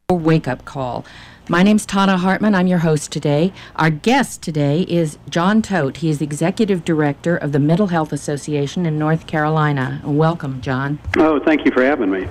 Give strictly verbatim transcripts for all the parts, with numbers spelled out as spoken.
Wake-up call. My name's Tana Hartman. I'm your host today. Our guest today is John Todt. He is the Executive Director of the Mental Health Association in North Carolina. Welcome, John. Oh, thank you for having me.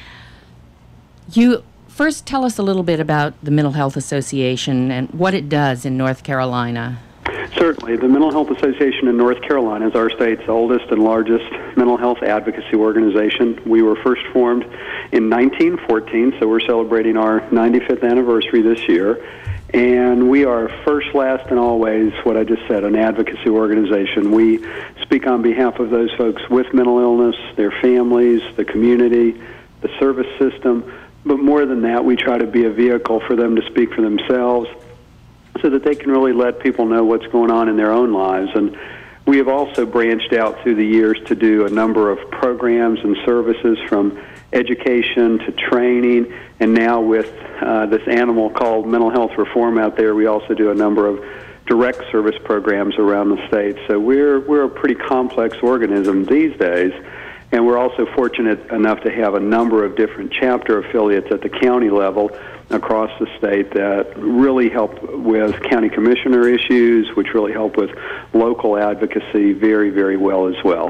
You first tell us a little bit about the Mental Health Association and what it does in North Carolina. Certainly. The Mental Health Association in North Carolina is our state's oldest and largest mental health advocacy organization. We were first formed in nineteen fourteen, so we're celebrating our ninety-fifth anniversary this year. And we are first, last, and always what I just said, an advocacy organization. We speak on behalf of those folks with mental illness, their families, the community, the service system. But more than that, we try to be a vehicle for them to speak for themselves, so that they can really let people know what's going on in their own lives. And we have also branched out through the years to do a number of programs and services, from education to training, and now with uh, this animal called mental health reform out there, we also do a number of direct service programs around the state. So we're we're a pretty complex organism these days. And we're also fortunate enough to have a number of different chapter affiliates at the county level across the state that really help with county commissioner issues, which really help with local advocacy very, very well as well.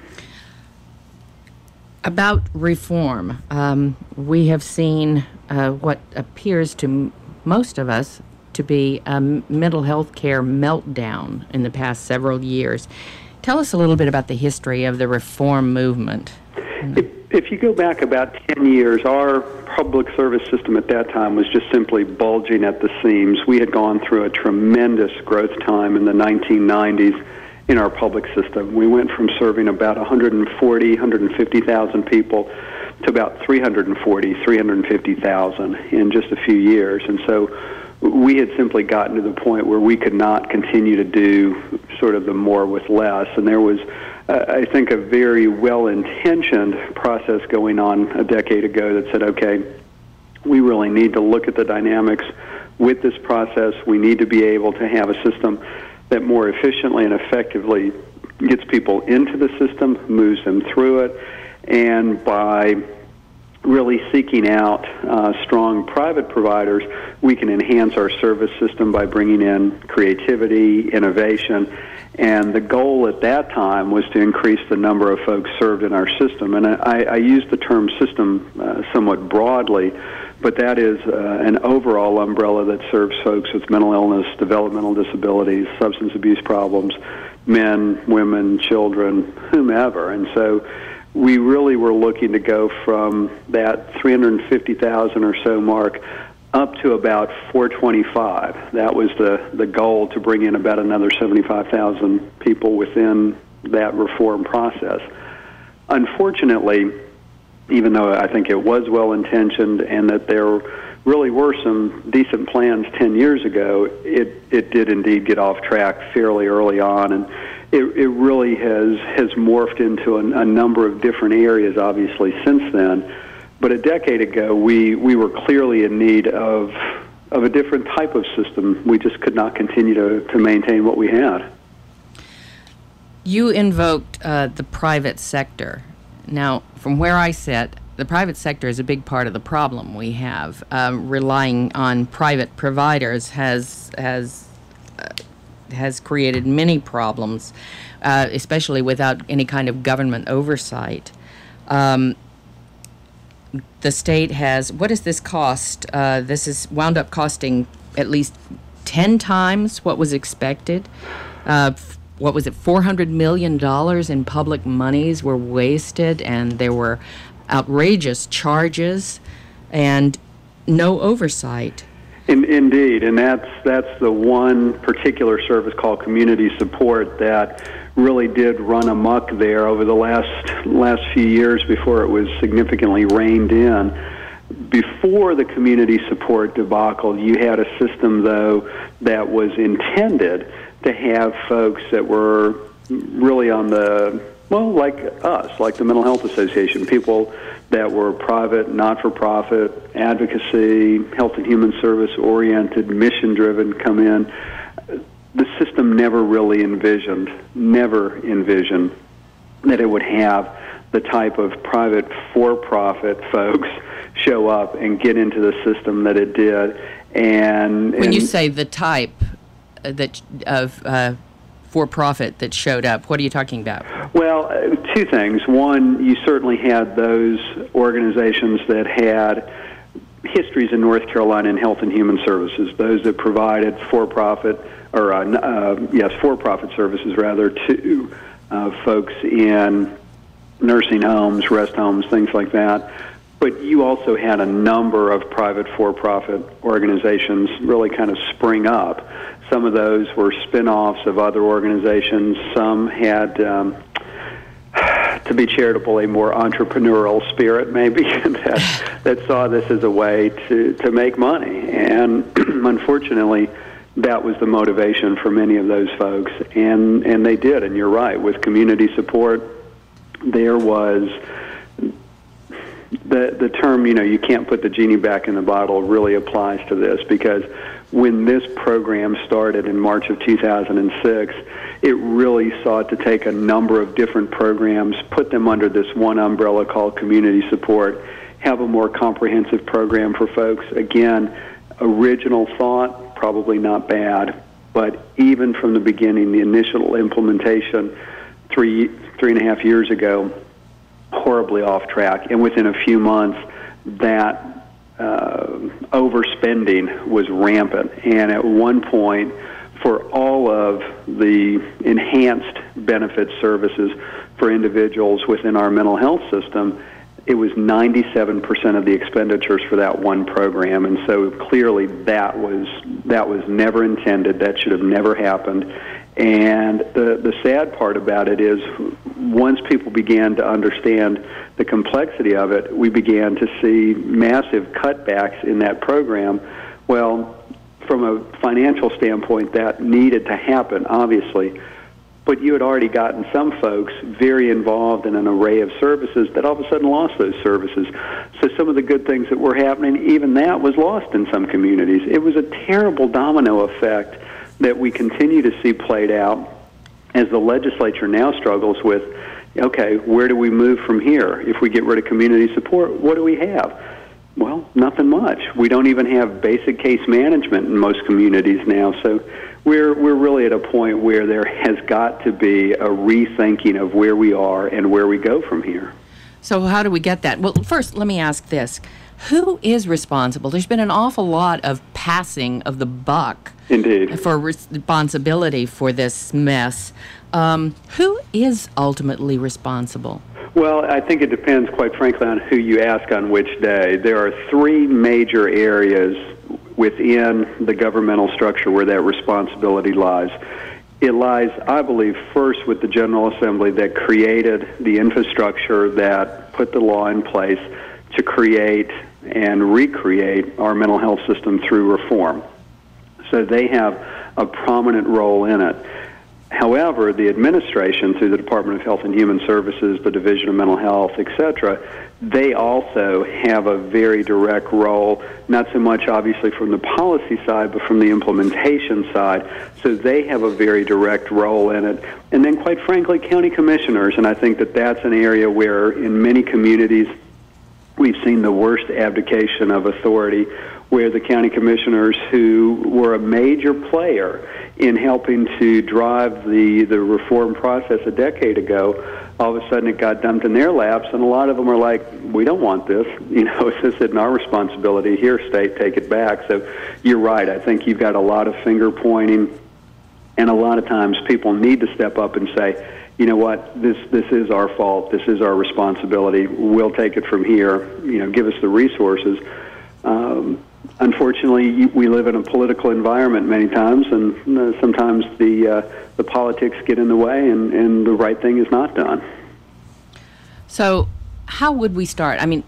About reform, um, we have seen uh, what appears to m- most of us to be a mental health care meltdown in the past several years. Tell us a little bit about the history of the reform movement. If, if you go back about ten years, our public service system at that time was just simply bulging at the seams. We had gone through a tremendous growth time in the nineteen nineties in our public system. We went from serving about one hundred forty, one hundred fifty thousand people to about three hundred forty, three hundred fifty thousand in just a few years. And so we had simply gotten to the point where we could not continue to do sort of the more with less. And there was, uh, I think, a very well-intentioned process going on a decade ago that said, okay, we really need to look at the dynamics with this process. We need to be able to have a system that more efficiently and effectively gets people into the system, moves them through it, and by really seeking out uh, strong private providers, we can enhance our service system by bringing in creativity, innovation, and the goal at that time was to increase the number of folks served in our system. And I, I use the term system uh, somewhat broadly, but that is uh, an overall umbrella that serves folks with mental illness, developmental disabilities, substance abuse problems, men, women, children, whomever. And so we really were looking to go from that three hundred fifty thousand or so mark up to about four twenty-five. That was the, the goal, to bring in about another seventy-five thousand people within that reform process. Unfortunately, even though I think it was well-intentioned and that there really were some decent plans ten years ago, it, it did indeed get off track fairly early on, and it, it really has, has morphed into a, a number of different areas, obviously, since then. But a decade ago, we, we were clearly in need of, of a different type of system. We just could not continue to, to maintain what we had. You invoked uh, the private sector. Now, from where I sit, the private sector is a big part of the problem we have. Um, relying on private providers has has uh, has created many problems, uh, especially without any kind of government oversight. Um, the state has, what does this cost? Uh, this is wound up costing at least ten times what was expected. Uh, what was it, four hundred million dollars in public monies were wasted, and there were outrageous charges and no oversight. In, indeed, and that's that's the one particular service called community support that really did run amok there over the last last few years before it was significantly reined in. Before the community support debacle, you had a system, though, that was intended to have folks that were really on the, well, like us, like the Mental Health Association, people that were private, not-for-profit, advocacy, health and human service-oriented, mission-driven come in. The system never really envisioned, never envisioned that it would have the type of private for-profit folks show up and get into the system that it did. And when and you say the type uh, that of uh, for-profit that showed up, what are you talking about? Well, uh, two things. One, you certainly had those organizations that had histories in North Carolina in health and human services, those that provided for-profit, or uh, uh, yes, for-profit services rather, to uh, folks in nursing homes, rest homes, things like that. But you also had a number of private for-profit organizations really kind of spring up. Some of those were spin-offs of other organizations. Some had, um, to be charitable, a more entrepreneurial spirit maybe that, that saw this as a way to, to make money. And unfortunately, that was the motivation for many of those folks. And, and they did, and you're right. With community support, there was... The the term, you know, you can't put the genie back in the bottle really applies to this, because when this program started in March of two thousand six, it really sought to take a number of different programs, put them under this one umbrella called community support, have a more comprehensive program for folks. Again, original thought, probably not bad, but even from the beginning, the initial implementation three, three and a half years ago, horribly off track, and within a few months, that uh, overspending was rampant. And at one point, for all of the enhanced benefit services for individuals within our mental health system, it was ninety-seven percent of the expenditures for that one program. And so clearly that was that was never intended. That should have never happened. And the, the sad part about it is, once people began to understand the complexity of it, we began to see massive cutbacks in that program. Well, from a financial standpoint, that needed to happen, obviously. But you had already gotten some folks very involved in an array of services that all of a sudden lost those services. So some of the good things that were happening, even that was lost in some communities. It was a terrible domino effect that we continue to see played out as the legislature now struggles with, okay, where do we move from here? If we get rid of community support, what do we have? Well, nothing much. We don't even have basic case management in most communities now. So we're we're really at a point where there has got to be a rethinking of where we are and where we go from here. So how do we get that? Well, first, let me ask this. Who is responsible? There's been an awful lot of passing of the buck. Indeed. For responsibility for this mess. Um, who is ultimately responsible? Well, I think it depends, quite frankly, on who you ask on which day. There are three major areas within the governmental structure where that responsibility lies. It lies, I believe, first with the General Assembly that created the infrastructure that put the law in place to create and recreate our mental health system through reform. So they have a prominent role in it. However, the administration, through the Department of Health and Human Services, the Division of Mental Health, et cetera, they also have a very direct role, not so much obviously from the policy side, but from the implementation side. So they have a very direct role in it. And then, quite frankly, county commissioners, and I think that that's an area where in many communities we've seen the worst abdication of authority, where the county commissioners, who were a major player in helping to drive the, the reform process a decade ago, all of a sudden it got dumped in their laps, and a lot of them are like, we don't want this. You know, this isn't our responsibility. Here, state, take it back. So you're right. I think you've got a lot of finger pointing, and a lot of times people need to step up and say, you know what, this this is our fault. This is our responsibility. We'll take it from here. You know, give us the resources. Um, unfortunately, we live in a political environment many times, and uh, sometimes the uh, the politics get in the way, and, and the right thing is not done. So how would we start? I mean,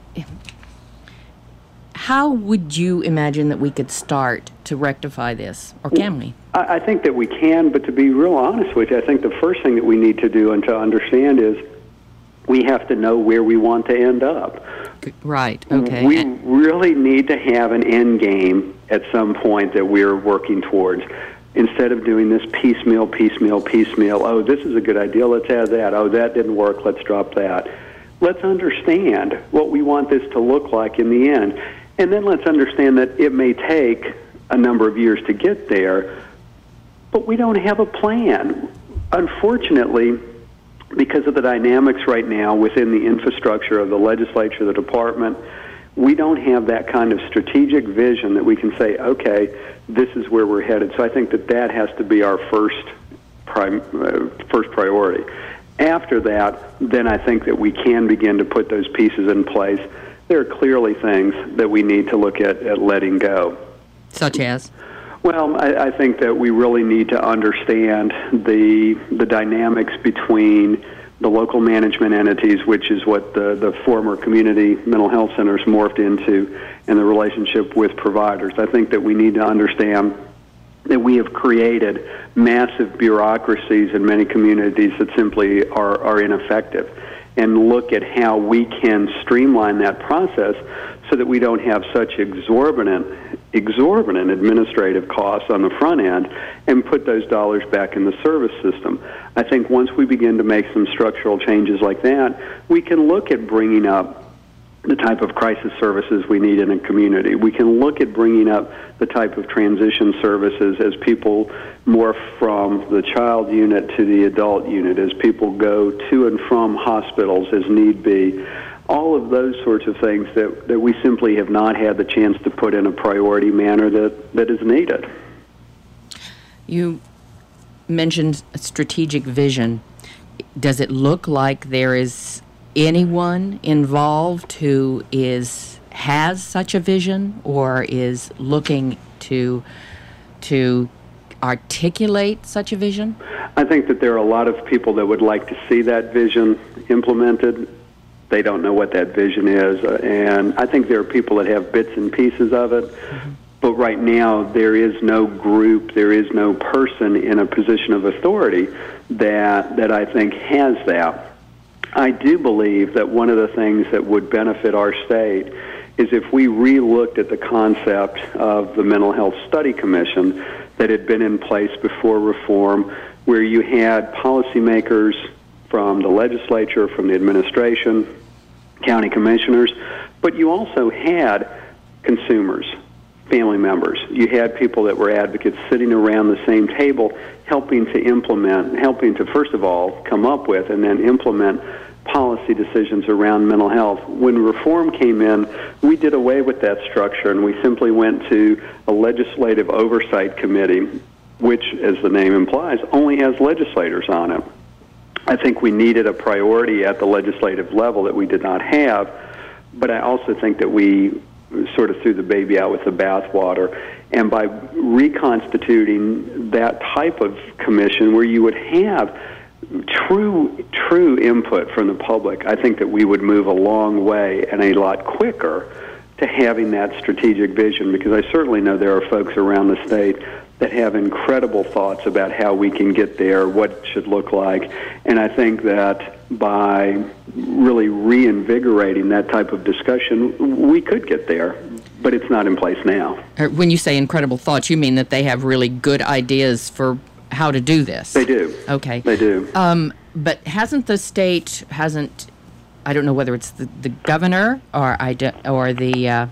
how would you imagine that we could start to rectify this, or can we? I, I think that we can, but to be real honest with you, I think the first thing that we need to do and to understand is we have to know where we want to end up. Right, okay. We really need to have an end game at some point that we're working towards. Instead of doing this piecemeal, piecemeal, piecemeal, oh, this is a good idea, let's add that. Oh, that didn't work, let's drop that. let's understand what we want this to look like in the end. And then let's understand that it may take a number of years to get there, but we don't have a plan. Unfortunately, because of the dynamics right now within the infrastructure of the legislature, the department, we don't have that kind of strategic vision that we can say, okay, this is where we're headed. So I think that that has to be our first prim- uh, first priority. After that, then I think that we can begin to put those pieces in place. There are clearly things that we need to look at, at letting go. Such as? Well, I, I think that we really need to understand the the dynamics between the local management entities, which is what the, the former community mental health centers morphed into, and the relationship with providers. I think that we need to understand that we have created massive bureaucracies in many communities that simply are, are ineffective, and look at how we can streamline that process so that we don't have such exorbitant, exorbitant administrative costs on the front end and put those dollars back in the service system. I think once we begin to make some structural changes like that, we can look at bringing up the type of crisis services we need in a community. We can look at bringing up the type of transition services as people morph from the child unit to the adult unit, as people go to and from hospitals as need be. All of those sorts of things that, that we simply have not had the chance to put in a priority manner that, that is needed. You mentioned a strategic vision. Does it look like there is anyone involved who is has such a vision or is looking to to articulate such a vision? I think that there are a lot of people that would like to see that vision implemented. They don't know what that vision is, uh, and I think there are people that have bits and pieces of it, mm-hmm. but right now there is no group, there is no person in a position of authority that that I think has that. I do believe that one of the things that would benefit our state is if we re-looked at the concept of the Mental Health Study Commission that had been in place before reform, where you had policymakers from the legislature, from the administration, county commissioners, but you also had consumers, family members. You had people that were advocates sitting around the same table helping to implement, helping to, first of all, come up with and then implement policy decisions around mental health. When reform came in, we did away with that structure, and we simply went to a legislative oversight committee, which, as the name implies, only has legislators on it. I think we needed a priority at the legislative level that we did not have, but I also think that we sort of threw the baby out with the bathwater. And by reconstituting that type of commission where you would have true true input from the public, I think that we would move a long way and a lot quicker to having that strategic vision, because I certainly know there are folks around the state that have incredible thoughts about how we can get there, what it should look like. And I think that by really reinvigorating that type of discussion, we could get there, but it's not in place now. When you say incredible thoughts, you mean that they have really good ideas for how to do this? They do. Okay. They do. Um, but hasn't the state, hasn't, I don't know whether it's the, the governor or, I do, or the uh,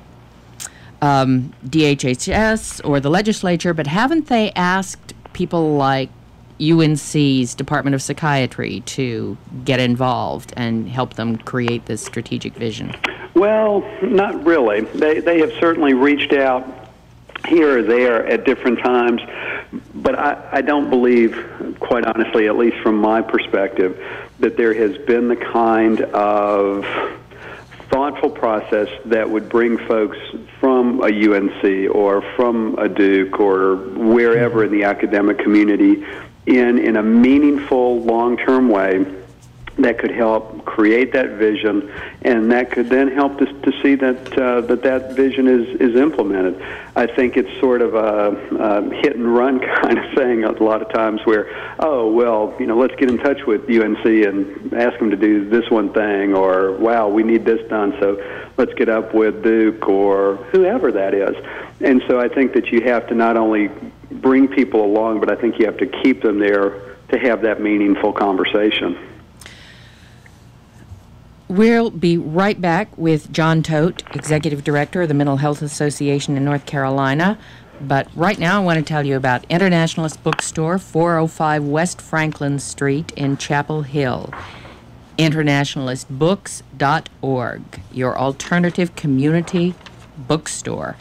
um, D H H S or the legislature, but haven't they asked people like U N C's Department of Psychiatry to get involved and help them create this strategic vision? Well, not really. They they have certainly reached out here or there at different times, but I, I don't believe, quite honestly, at least from my perspective, that there has been the kind of thoughtful process that would bring folks from a U N C or from a Duke or wherever in the academic community in, in a meaningful, long-term way that could help create that vision, and that could then help to, to see that, uh, that that vision is, is implemented. I think it's sort of a, a hit-and-run kind of thing a lot of times where, oh, well, you know, let's get in touch with U N C and ask them to do this one thing, or, wow, we need this done, so let's get up with Duke or whoever that is. And so I think that you have to not only bring people along, but I think you have to keep them there to have that meaningful conversation. We'll be right back with John Todt, Executive Director of the Mental Health Association in North Carolina. But right now I want to tell you about Internationalist Bookstore, four oh five West Franklin Street in Chapel Hill. internationalist books dot org, your alternative community bookstore.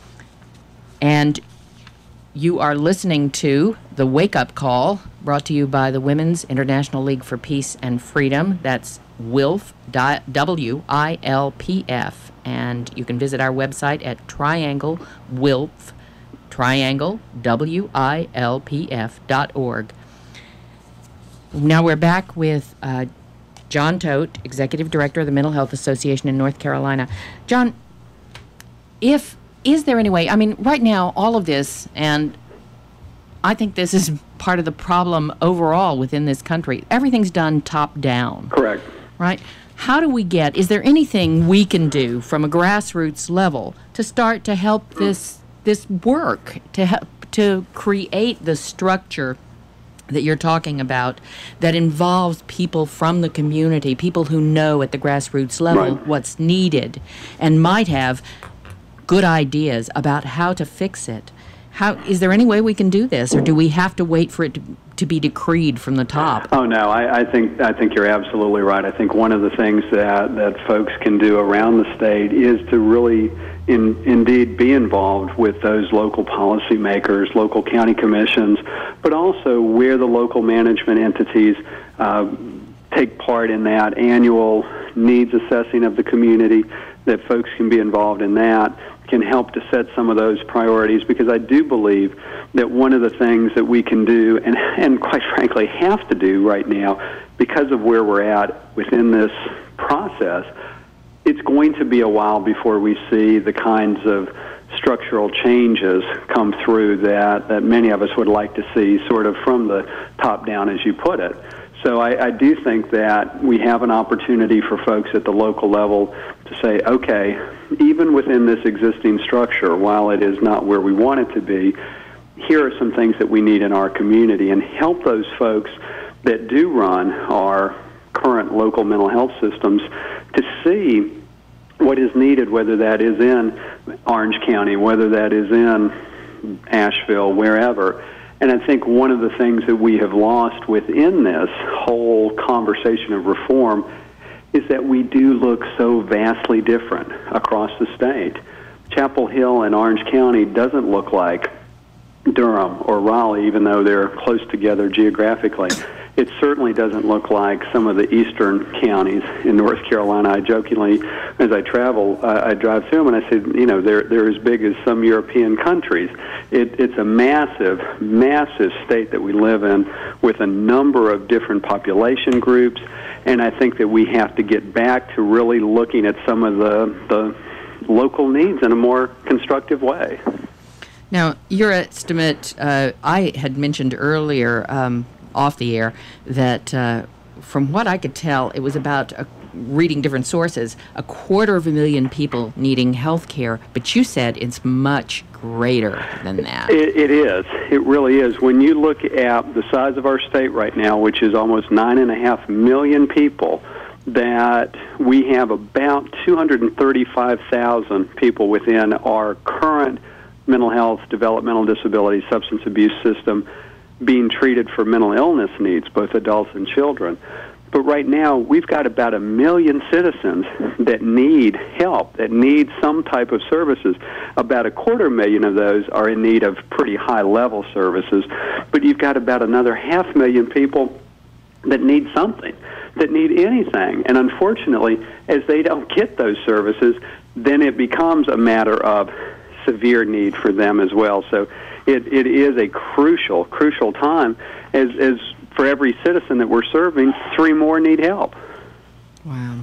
And you are listening to The Wake Up Call, brought to you by the Women's International League for Peace and Freedom. That's W I L F, W I L P F. And you can visit our website at Triangle W I L P, Triangle, W I L P F dot org. Now we're back with uh, John Todt, Executive Director of the Mental Health Association in North Carolina. John, if is there any way, I mean, right now, all of this, and I think this is part of the problem overall within this country, everything's done top down. Correct. Right? How do we get, is there anything we can do from a grassroots level to start to help this this work, to help to create the structure that you're talking about that involves people from the community, people who know at the grassroots level right. what's needed and might have good ideas about how to fix it? How is there any way we can do this, or do we have to wait for it to, to be decreed from the top? Oh no, I, I think I think you're absolutely right. I think one of the things that, that folks can do around the state is to really, in, indeed, be involved with those local policymakers, local county commissions, but also where the local management entities uh, take part in that annual needs assessing of the community. That folks can be involved in that, can help to set some of those priorities, because I do believe that one of the things that we can do, and, and quite frankly have to do right now, because of where we're at within this process, it's going to be a while before we see the kinds of structural changes come through that, that many of us would like to see sort of from the top down, as you put it. So I, I do think that we have an opportunity for folks at the local level to say, okay, even within this existing structure, while it is not where we want it to be, here are some things that we need in our community, and help those folks that do run our current local mental health systems to see what is needed, whether that is in Orange County, whether that is in Asheville, wherever. And I think one of the things that we have lost within this whole conversation of reform is that we do look so vastly different across the state. Chapel Hill and Orange County doesn't look like Durham or Raleigh, even though they're close together geographically. It certainly doesn't look like some of the eastern counties in North Carolina. I jokingly, as I travel, uh, I drive through them and I say, you know, they're they're as big as some European countries. It, it's a massive, massive state that we live in, with a number of different population groups, and I think that we have to get back to really looking at some of the the local needs in a more constructive way. Now, your estimate, uh, I had mentioned earlier, um, off the air, that uh, from what I could tell, it was about, a, reading different sources, a quarter of a million people needing health care, but you said it's much greater than that. It, it is. It really is. When you look at the size of our state right now, which is almost nine and a half million people, that we have about two hundred thirty-five thousand people within our current mental health, developmental disability, substance abuse system being treated for mental illness needs, both adults and children. But right now, we've got about a million citizens that need help, that need some type of services. About a quarter million of those are in need of pretty high-level services. But you've got about another half million people that need something, that need anything. And unfortunately, as they don't get those services, then it becomes a matter of severe need for them as well. So it, it is a crucial, crucial time, as, as for every citizen that we're serving, three more need help. Wow.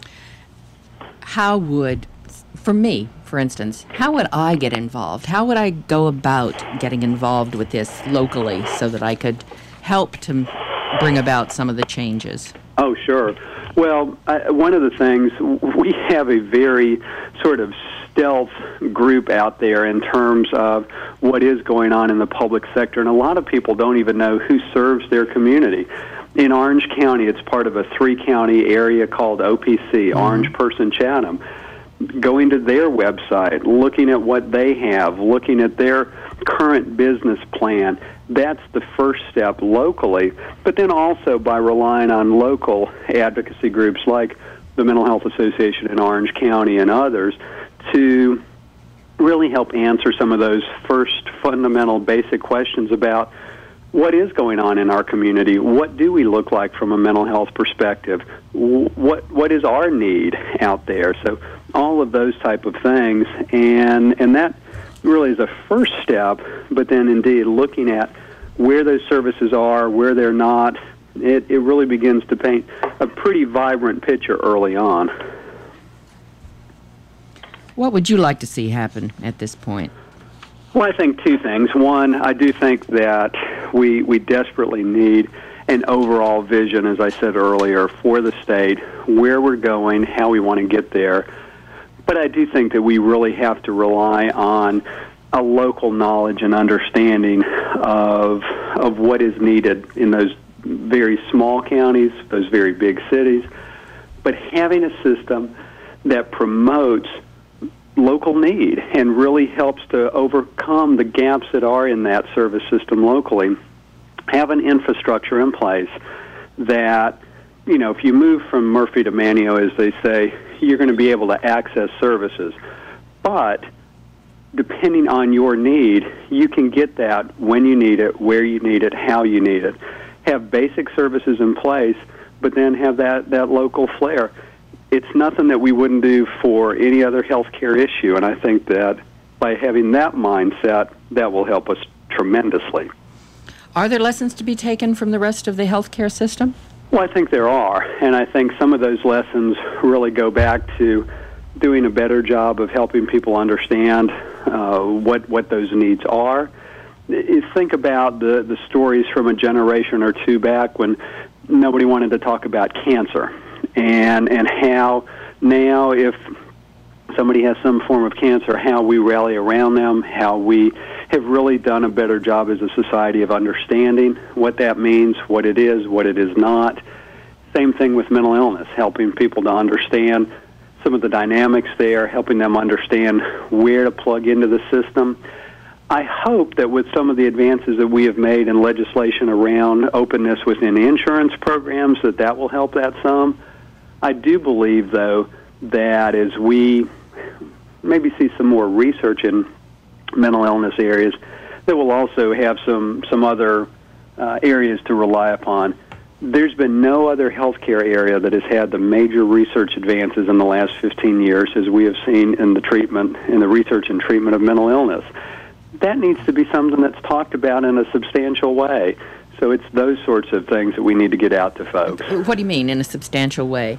How would, for me, for instance, how would I get involved? How would I go about getting involved with this locally so that I could help to bring about some of the changes? Oh, sure. Well, I, one of the things, we have a very sort of stealth group out there in terms of what is going on in the public sector, and a lot of people don't even know who serves their community. In Orange County, it's part of a three-county area called O P C, mm-hmm. Orange Person Chatham. Going to their website, looking at what they have, looking at their current business plan, that's the first step locally, but then also by relying on local advocacy groups like the Mental Health Association in Orange County and others to really help answer some of those first fundamental basic questions about what is going on in our community, what do we look like from a mental health perspective, what what is our need out there. So all of those type of things, and and that really is a first step, but then indeed looking at where those services are, where they're not, it, it really begins to paint a pretty vibrant picture early on. What would you like to see happen at this point? Well, I think two things. One, I do think that we we desperately need an overall vision, as I said earlier, for the state, where we're going, how we want to get there. But I do think that we really have to rely on a local knowledge and understanding of of what is needed in those very small counties, those very big cities, but having a system that promotes local need and really helps to overcome the gaps that are in that service system locally. Have an infrastructure in place that, you know, if you move from Murphy to Manteo, as they say, you're going to be able to access services. But depending on your need, you can get that when you need it, where you need it, how you need it. Have basic services in place, but then have that, that local flair. It's nothing that we wouldn't do for any other healthcare issue, and I think that by having that mindset, that will help us tremendously. Are there lessons to be taken from the rest of the healthcare system? Well, I think there are, and I think some of those lessons really go back to doing a better job of helping people understand uh, what what those needs are. You think about the, the stories from a generation or two back when nobody wanted to talk about cancer, and and how now if somebody has some form of cancer, how we rally around them, how we have really done a better job as a society of understanding what that means, what it is, what it is not. Same thing with mental illness, helping people to understand some of the dynamics there, helping them understand where to plug into the system. I hope that with some of the advances that we have made in legislation around openness within insurance programs, that that will help that some. I do believe, though, that as we maybe see some more research in mental illness areas, that will also have some, some other uh, areas to rely upon. There's been no other healthcare area that has had the major research advances in the last fifteen years as we have seen in the treatment, in the research and treatment of mental illness. That needs to be something that's talked about in a substantial way. So it's those sorts of things that we need to get out to folks. What do you mean, in a substantial way?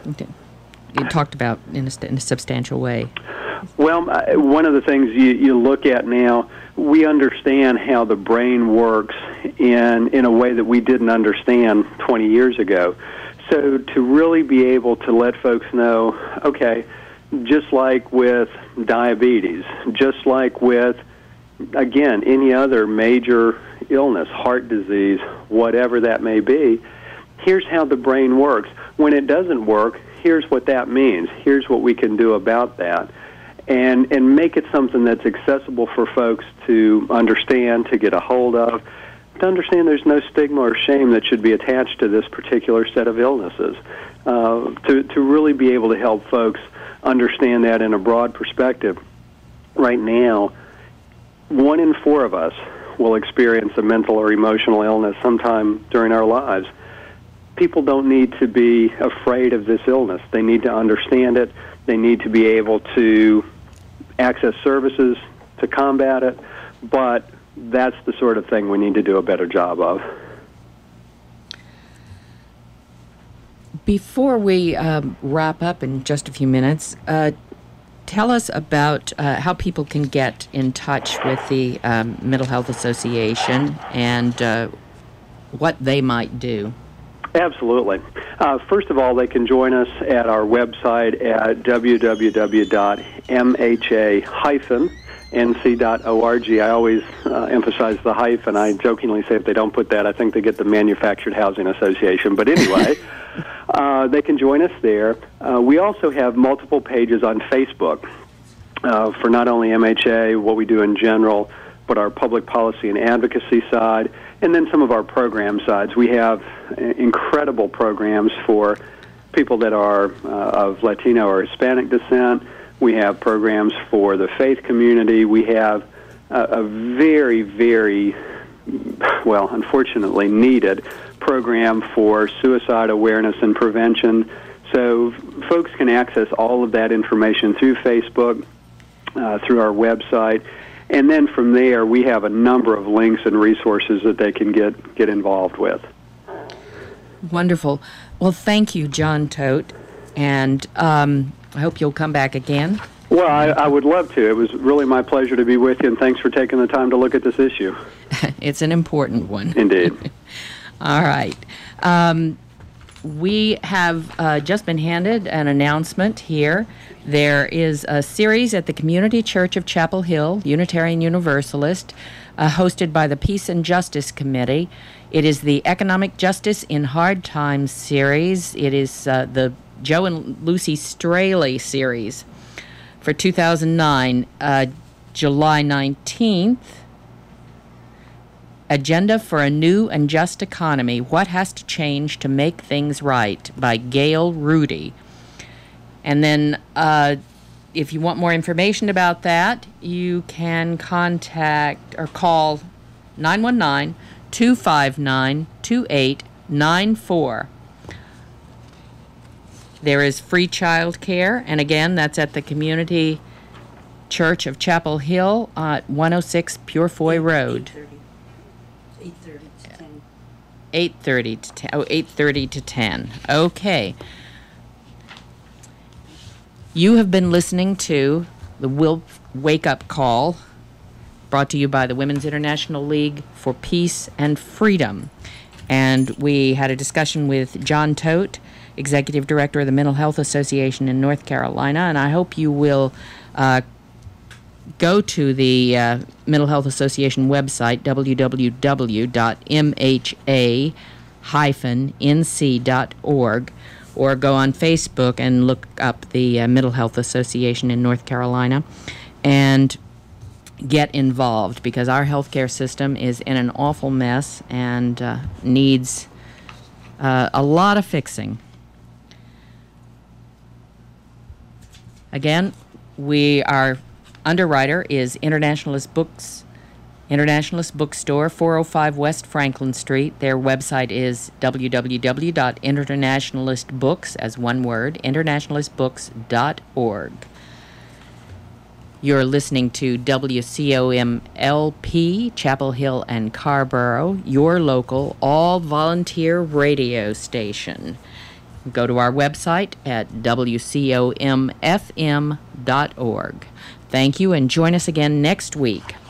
You talked about in a, in a substantial way. Well, uh, one of the things you, you look at now, we understand how the brain works in in a way that we didn't understand twenty years ago. So to really be able to let folks know, okay, just like with diabetes, just like with, again, any other major illness, heart disease, whatever that may be, here's how the brain works. When it doesn't work, here's what that means. Here's what we can do about that. And and make it something that's accessible for folks to understand, to get a hold of, to understand there's no stigma or shame that should be attached to this particular set of illnesses, uh, to, to really be able to help folks understand that in a broad perspective. Right now, one in four of us will experience a mental or emotional illness sometime during our lives. People don't need to be afraid of this illness. They need to understand it. They need to be able to access services to combat it, but that's the sort of thing we need to do a better job of. Before we um, wrap up in just a few minutes, uh, tell us about uh, how people can get in touch with the um, Mental Health Association and uh, what they might do. Absolutely. Uh, first of all, they can join us at our website at w w w dot m h a dash N C dot org. I always uh, emphasize the hyphen. I jokingly say if they don't put that, I think they get the Manufactured Housing Association. But anyway, uh, they can join us there. Uh, we also have multiple pages on Facebook uh, for not only M H A, what we do in general, but our public policy and advocacy side, and then some of our program sides. We have incredible programs for people that are uh, of Latino or Hispanic descent. We have programs for the faith community. We have a, a very, very, well, unfortunately needed program for suicide awareness and prevention. So folks can access all of that information through Facebook, uh, through our website, and then from there we have a number of links and resources that they can get, get involved with. Wonderful. Well, thank you, John Todt, and um, I hope you'll come back again. Well, I, I would love to. It was really my pleasure to be with you, and thanks for taking the time to look at this issue. It's an important one. Indeed. All right. Um, we have uh, just been handed an announcement here. There is a series at the Community Church of Chapel Hill, Unitarian Universalist, uh, hosted by the Peace and Justice Committee. It is the Economic Justice in Hard Times series. It is uh, the Joe and Lucy Straley series for two thousand nine, uh, July nineteenth. Agenda for a New and Just Economy, What Has to Change to Make Things Right, by Gail Rudy. And then uh, if you want more information about that, you can contact or call nine one nine, two five nine, two eight nine four. There is free child care, and again, that's at the Community Church of Chapel Hill at one oh six Purefoy Road. eight thirty to ten. eight thirty to ten. Oh, eight thirty to ten. Okay. You have been listening to the Will Wake Up Call, brought to you by the Women's International League for Peace and Freedom. And we had a discussion with John Todt, Executive Director of the Mental Health Association in North Carolina, and I hope you will uh, go to the uh, Mental Health Association website, w w w dot m h a dash n c dot org, or go on Facebook and look up the uh, Mental Health Association in North Carolina and get involved, because our healthcare system is in an awful mess and uh, needs uh, a lot of fixing. Again, we our underwriter is Internationalist Books, Internationalist Bookstore, four oh five West Franklin Street. Their website is w w w dot internationalist books, as one word, internationalist books dot org. You're listening to W C O M L P, Chapel Hill and Carrboro, your local all-volunteer radio station. Go to our website at w c o m f m dot org. Thank you, and join us again next week.